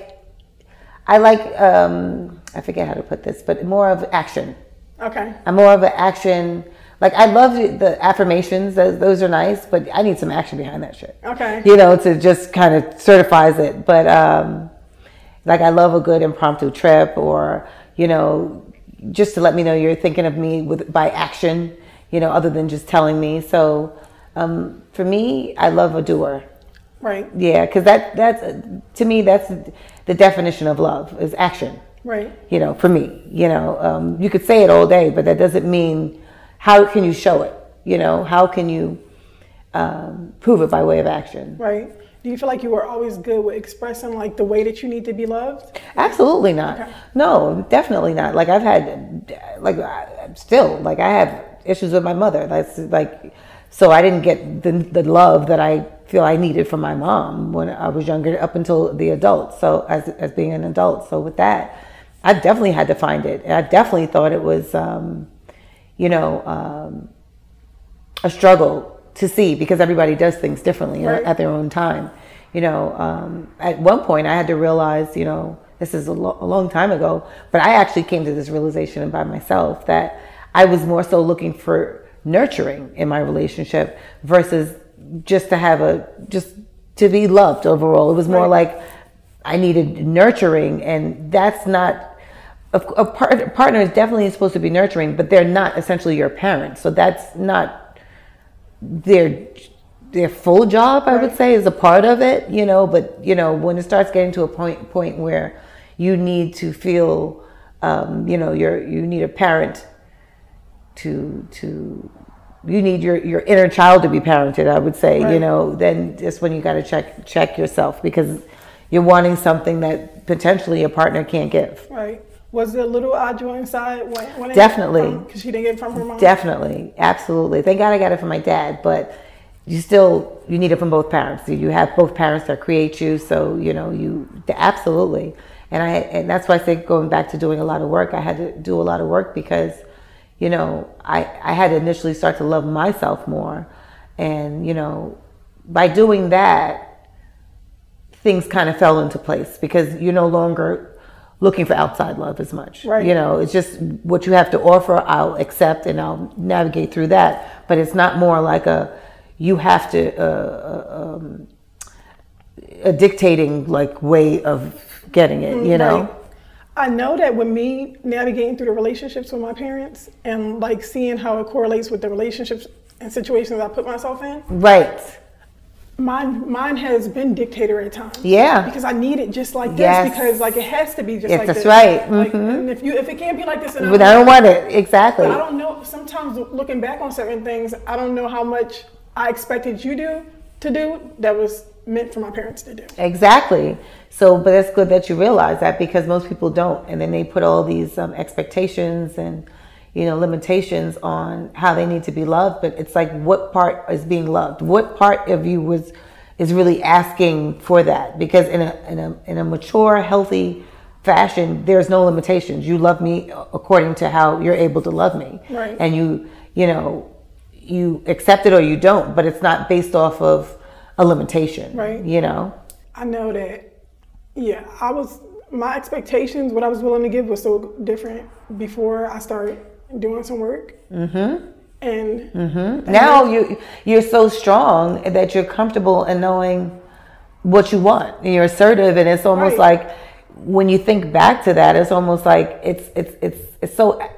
forget how to put this, but more of action. Okay. I'm more of an action. Like, I love the affirmations. Those are nice, but I need some action behind that shit. Okay. To just kind of certifies it. But I love a good impromptu trip, or just to let me know you're thinking of me by action, other than just telling me. So for me, I love a doer. Right. Yeah, because that's to me, that's the definition of love, is action. Right. For me, you could say it all day, but that doesn't mean, how can you show it? How can you prove it by way of action? Right. Do you feel like you were always good with expressing like the way that you need to be loved? Absolutely not. Okay. No, definitely not. Like, I've had, I have issues with my mother. That's so I didn't get the love that I feel I needed from my mom when I was younger, up until the adult. So as being an adult. So with that, I definitely had to find it. And I definitely thought it was, a struggle to see, because everybody does things differently at their own time. At one point I had to realize, this is a long time ago, but I actually came to this realization by myself that I was more so looking for nurturing in my relationship versus just to be loved overall. It was more like I needed nurturing, and that's not, a partner is definitely supposed to be nurturing, but they're not essentially your parents. So that's not their full job, I would say, is a part of it, but when it starts getting to a point where you need to feel, you need a parent you need your inner child to be parented, I would say, then that's when you got to check yourself, because you're wanting something that potentially a partner can't give. Right. Was it a little Audra inside when Definitely. Because she didn't get it from her mom? Definitely. Absolutely. Thank God I got it from my dad, but you need it from both parents. You have both parents that create you, so, absolutely. And that's why I say, going back to doing a lot of work, I had to do a lot of work because, I had to initially start to love myself more. And, by doing that, things kind of fell into place, because you're no longer looking for outside love as much. Right. It's just what you have to offer, I'll accept and I'll navigate through that. But it's not more like you have to, a dictating way of getting it, Right. I know that with me navigating through the relationships with my parents and seeing how it correlates with the relationships and situations I put myself in. Right. Mine has been dictator at times. Yeah. Because I need it just like this, because it has to be just like this. That's right. And if it can't be like this, then I don't want it. Exactly. But I don't know. Sometimes looking back on certain things, I don't know how much I expected you to do that was meant for my parents to do. Exactly. So, but it's good that you realize that, because most people don't, and then they put all these expectations and limitations on how they need to be loved. But it's like, what part is being loved? What part of you is really asking for that? Because in a mature, healthy fashion, there's no limitations. You love me according to how you're able to love me. Right. And you accept it or you don't, but it's not based off of a limitation, right? You know? I know that, yeah, my expectations, what I was willing to give was so different before I started doing some work. Mm-hmm. And now you're so strong that you're comfortable in knowing what you want, and you're assertive, and it's almost like when you think back to that, it's almost like it's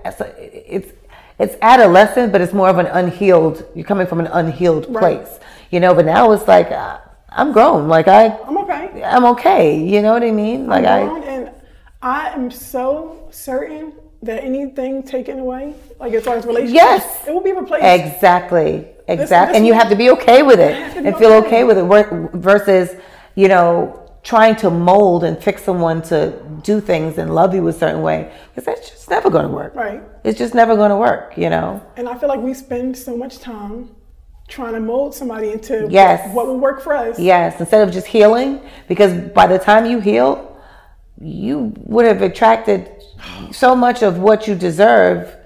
adolescent, but it's more of an unhealed. You're coming from an unhealed place, you know. But now it's like I'm grown. Like I'm okay. I'm okay. You know what I mean? Like and I am so certain that anything taken away, like as far as relationships, it will be replaced. Exactly. And you have to be okay with it and feel okay with it versus, you know, trying to mold and fix someone to do things and love you a certain way, because that's just never going to work. Right. It's just never going to work, you know. And I feel like we spend so much time trying to mold somebody into what will work for us. Yes, instead of just healing, because by the time you heal, you would have attracted so much of what you deserve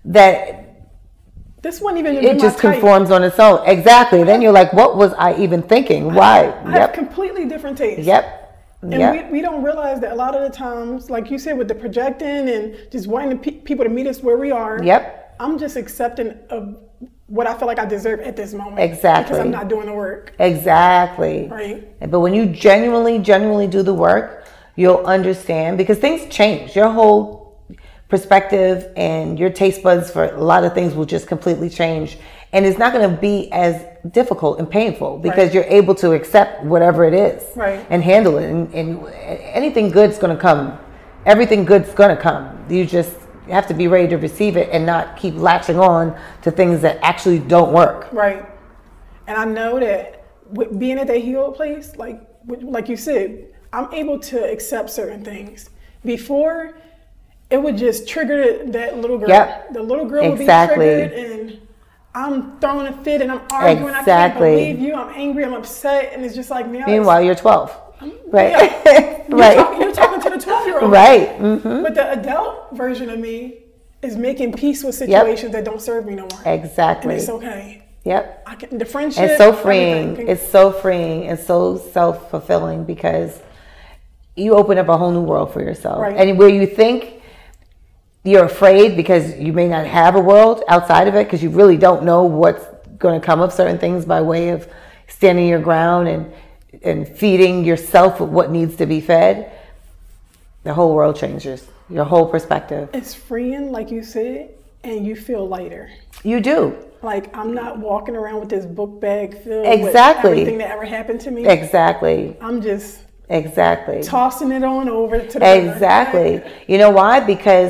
that this wasn't even it just conforms on its own. Exactly. Then you're like, what was I even thinking? Why? I have completely different tastes. Yep. And we don't realize that a lot of the times, like you said, with the projecting and just wanting people to meet us where we are. Yep. I'm just accepting of what I feel like I deserve at this moment. Exactly. Because I'm not doing the work. Exactly. Right. But when you genuinely do the work, you'll understand, because things change. Your whole perspective and your taste buds for a lot of things will just completely change. And it's not going to be as difficult and painful because you're able to accept whatever it is and handle it. And anything good's going to come. Everything good's going to come. You just have to be ready to receive it and not keep latching on to things that actually don't work. Right. And I know that with being at that healed place, like you said, I'm able to accept certain things. Before, it would just trigger that little girl. Yep. The little girl would be triggered, and I'm throwing a fit, and I'm arguing. I can't believe you. I'm angry. I'm upset, and it's just like now. Meanwhile, you're 12. Right. You're talking to the 12-year-old. Right. Mm-hmm. But the adult version of me is making peace with situations that don't serve me no more. Exactly. And it's okay. Yep. The friendship. It's so freeing. It's so freeing and so self-fulfilling, because you open up a whole new world for yourself. Right. And where you think you're afraid because you may not have a world outside of it, because you really don't know what's going to come of certain things by way of standing your ground and feeding yourself with what needs to be fed, the whole world changes. Your whole perspective. It's freeing, like you said, and you feel lighter. You do. Like, I'm not walking around with this book bag filled with everything that ever happened to me. Exactly. I'm just tossing it on over to the Exactly. You know why? Because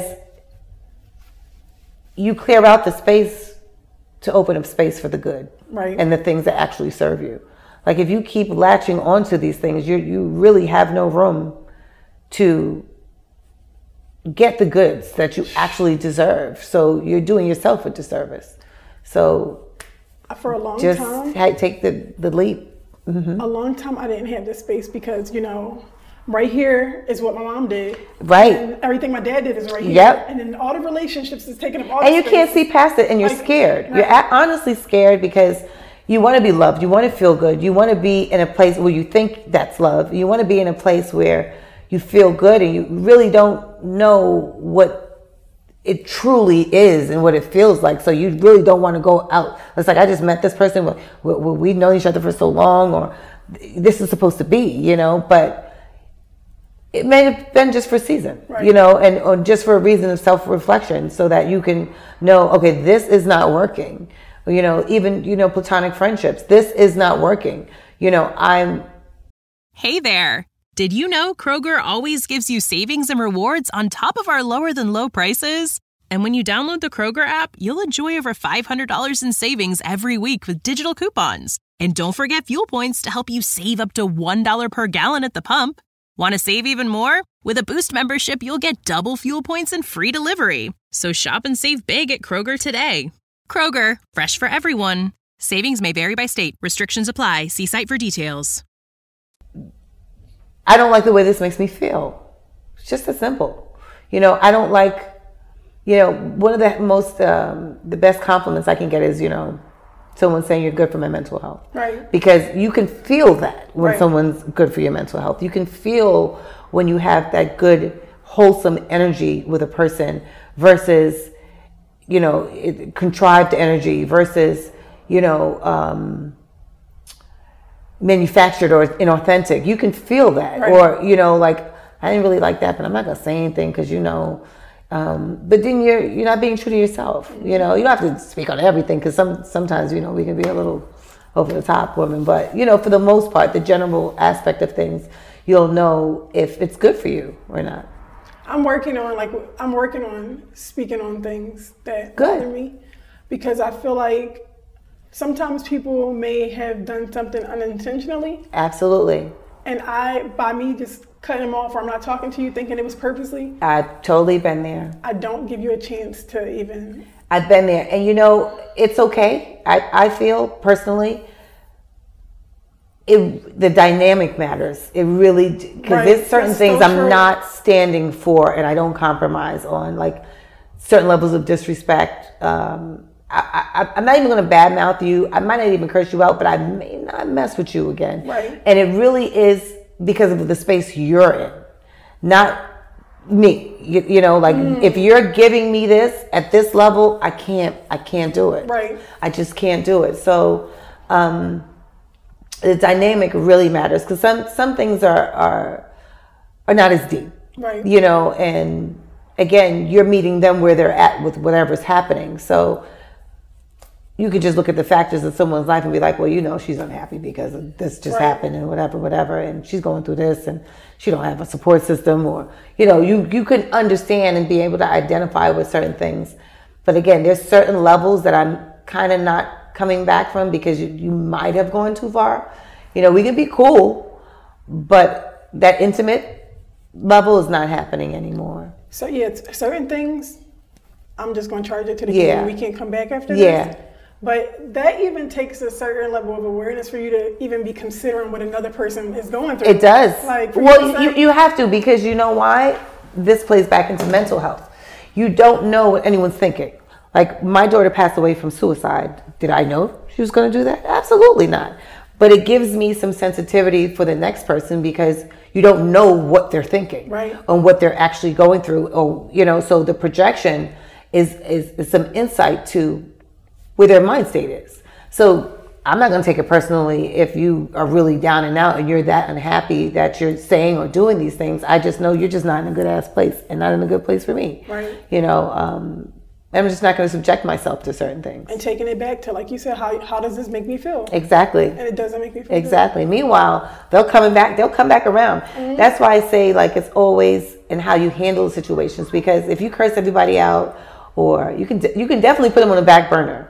you clear out the space to open up space for the good. Right. And the things that actually serve you. Like, if you keep latching onto these things, you really have no room to get the goods that you actually deserve. So you're doing yourself a disservice. So for a long time, just take the leap. Mm-hmm. A long time I didn't have this space because, you know, right here is what my mom did. Right. And everything my dad did is right here. Yep. And then all the relationships is taking up all the space. And you can't see past it, and you're scared. Right. You're honestly scared because you want to be loved. You want to feel good. You want to be in a place where you think that's love. You want to be in a place where you feel good, and you really don't know what it truly is and what it feels like. So you really don't want to go out. It's like, I just met this person. We've known each other for so long, or this is supposed to be, you know, but it may have been just for a season, you know, or just for a reason of self-reflection, so that you can know, okay, this is not working. You know, even, you know, platonic friendships, this is not working. You know, Hey there. Did you know Kroger always gives you savings and rewards on top of our lower than low prices? And when you download the Kroger app, you'll enjoy over $500 in savings every week with digital coupons. And don't forget fuel points to help you save up to $1 per gallon at the pump. Want to save even more? With a Boost membership, you'll get double fuel points and free delivery. So shop and save big at Kroger today. Kroger, fresh for everyone. Savings may vary by state. Restrictions apply. See site for details. I don't like the way this makes me feel. It's just as simple. You know, I don't like, you know, one of the most, the best compliments I can get is, you know, someone saying you're good for my mental health. Right. Because you can feel that when Right. someone's good for your mental health. You can feel when you have that good, wholesome energy with a person versus, you know, contrived energy versus, you know, manufactured or inauthentic. You can feel that. Right. Or, you know, like, I didn't really like that, but I'm not going to say anything because, you know, but then you're not being true to yourself. You know, you don't have to speak on everything because sometimes, you know, we can be a little over the top women. But, you know, for the most part, the general aspect of things, you'll know if it's good for you or not. I'm working on speaking on things that Good. bother me, because I feel like sometimes people may have done something unintentionally, Absolutely. and by me just cutting them off, or I'm not talking to you thinking it was purposely, I've totally been there. I don't give you a chance to even. I've been there. And, you know, it's okay. I feel personally, the dynamic matters. It really, because Right. there's certain That's things so I'm true. not standing for and I don't compromise on, like certain levels of disrespect. I'm not even going to badmouth you. I might not even curse you out, but I may not mess with you again. Right. And it really is because of the space you're in, not me. You know, like if you're giving me this at this level, I can't do it. Right. I just can't do it. So the dynamic really matters, because some things are not as deep. Right. You know, and again, you're meeting them where they're at with whatever's happening. So you could just look at the factors of someone's life and be like, well, you know, she's unhappy because of this just Right. happened and whatever, and she's going through this and she don't have a support system, or, you know, you could understand and be able to identify with certain things. But again, there's certain levels that I'm kind of not coming back from because you might have gone too far. You know, we can be cool, but that intimate level is not happening anymore. So yeah, certain things, I'm just going to charge it to the Yeah. game. We can't come back after Yeah. this. But that even takes a certain level of awareness for you to even be considering what another person is going through. It does. Like, for Well, you to say- you have to, because you know why? This plays back into mental health. You don't know what anyone's thinking. Like, my daughter passed away from suicide. Did I know she was going to do that? Absolutely not. But it gives me some sensitivity for the next person, because you don't know what they're thinking, Right. and what they're actually going through. Or, you know, so the projection is some insight to where their mind state is. So I'm not going to take it personally if you are really down and out and you're that unhappy that you're saying or doing these things. I just know you're just not in a good ass place, and not in a good place for me. Right. You know, I'm just not going to subject myself to certain things. and taking it back to, like you said, how does this make me feel? Exactly. And it doesn't make me feel Exactly. Meanwhile, they'll come back around. That's why I say, like, it's always in how you handle situations, because if you curse everybody out, or you can definitely put them on the back burner.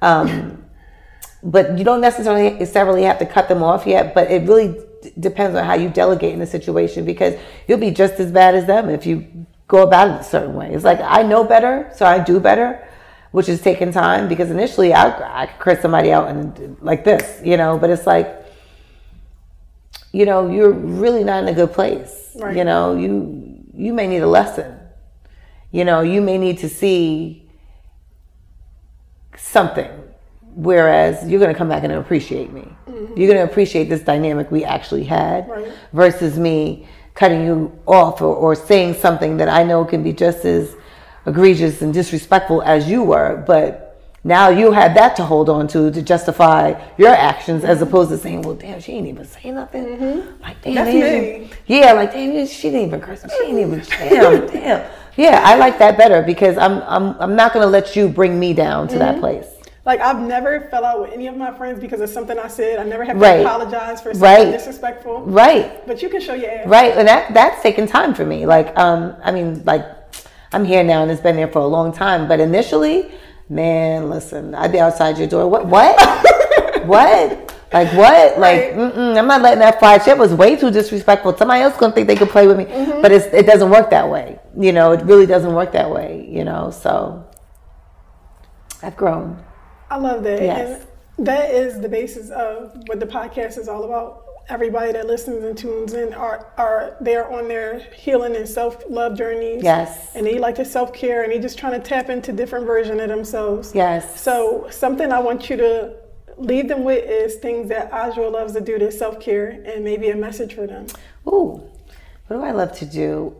But you don't necessarily have to cut them off yet, but it really depends on how you delegate in the situation, because you'll be just as bad as them if you go about it a certain way. It's like, I know better, so I do better, which is taking time, because initially I could curse somebody out and like this, you know, but it's like, you know, you're really not in a good place. Right. You know, you may need a lesson. You know, you may need to see something, whereas you're going to come back and appreciate me. Mm-hmm. You're going to appreciate this dynamic we actually had, Right. versus me cutting you off or saying something that I know can be just as egregious and disrespectful as you were, but now you had that to hold on to justify your actions, as opposed to saying, well, damn, she ain't even say nothing. Mm-hmm. Like, damn, That's me. Yeah, like, damn, she didn't even curse me. She didn't even, damn. Yeah, I like that better, because I'm not going to let you bring me down to that place. Like, I've never fell out with any of my friends because of something I said. I never have to Right. apologize for something Right. disrespectful. Right. But you can show your ass. Right, and that's taken time for me. Like, I mean, like, I'm here now and it's been there for a long time. But initially, man, listen, I'd be outside your door. What? What? Like, what? Like, I'm not letting that fly. Shit was way too disrespectful. Somebody else gonna think they could play with me, but it doesn't work that way. You know, it really doesn't work that way. You know, so I've grown. I love that. Yes. And that is the basis of what the podcast is all about. Everybody that listens and tunes in are they're on their healing and self-love journeys. Yes. And they like to self-care, and they just trying to tap into different versions of themselves. Yes. So something I want you to leave them with is things that Adjoa loves to do to self-care and maybe a message for them. Ooh, what do I love to do?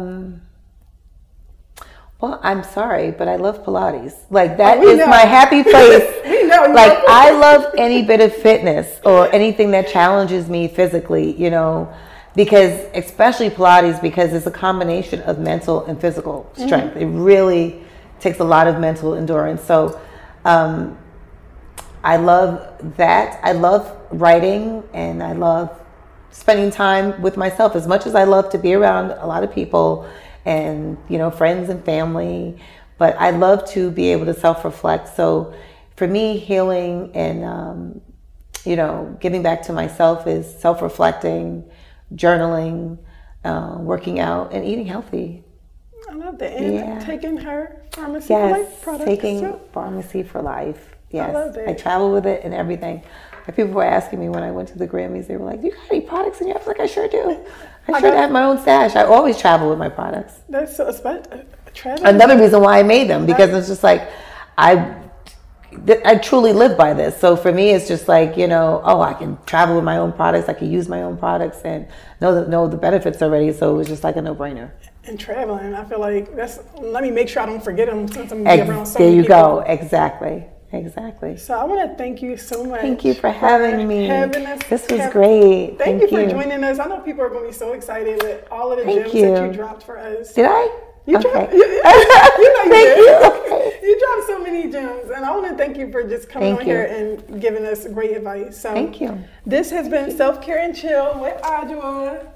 Well, I'm sorry, but I love Pilates. Like, that is my happy place. We know. Like, I love any bit of fitness or anything that challenges me physically, you know, because especially Pilates, because it's a combination of mental and physical strength. Mm-hmm. It really takes a lot of mental endurance. So I love that. I love writing, and I love spending time with myself. As much as I love to be around a lot of people and, you know, friends and family, but I love to be able to self-reflect. So for me, healing and, you know, giving back to myself is self-reflecting, journaling, working out, and eating healthy. I love that. And taking her Pharmacy for Life product. Taking Pharmacy for Life. Yes. I love that. I travel with it and everything. People were asking me when I went to the Grammys, they were like, "Do you got any products in your?" I was like, "I sure do. I sure have my own stash." I always travel with my products. That's so special. Another reason why I made them, because it's just like, I truly live by this. So for me, it's just like, you know, I can travel with my own products. I can use my own products and know the benefits already. So it was just like a no-brainer. And traveling, I feel like let me make sure I don't forget them since I'm going to be around so many people. There you go. Exactly. So I want to thank you so much. Thank you for having me. Us. This was great. Thank you for joining us. I know people are going to be so excited with all of the gems that you dropped for us. Did I? You dropped. You dropped so many gems, and I want to thank you for just coming on here and giving us great advice. So thank you. This has been Self Care and Chill with Adjoa.